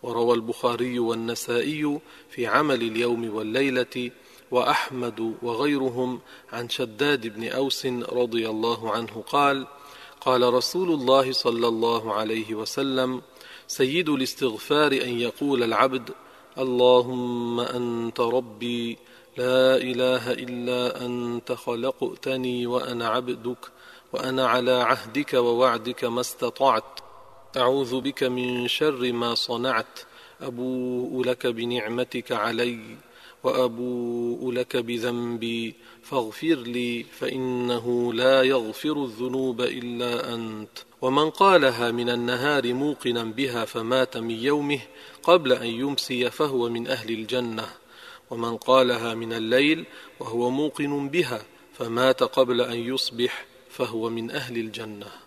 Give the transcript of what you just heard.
وروى البخاري والنسائي في عمل اليوم والليلة وأحمد وغيرهم عن شداد بن أوس رضي الله عنه قال: قال رسول الله صلى الله عليه وسلم: سيد الاستغفار أن يقول العبد: اللهم أنت ربي لا إله إلا أنت خلقتني وأنا عبدك وأنا على عهدك ووعدك ما استطعت، أعوذ بك من شر ما صنعت، أبوء لك بنعمتك علي وأبوء لك بذنبي فاغفر لي فإنه لا يغفر الذنوب إلا أنت. ومن قالها من النهار موقنا بها فمات من يومه قبل أن يمسي فهو من أهل الجنة، ومن قالها من الليل وهو موقن بها فمات قبل أن يصبح فهو من أهل الجنة.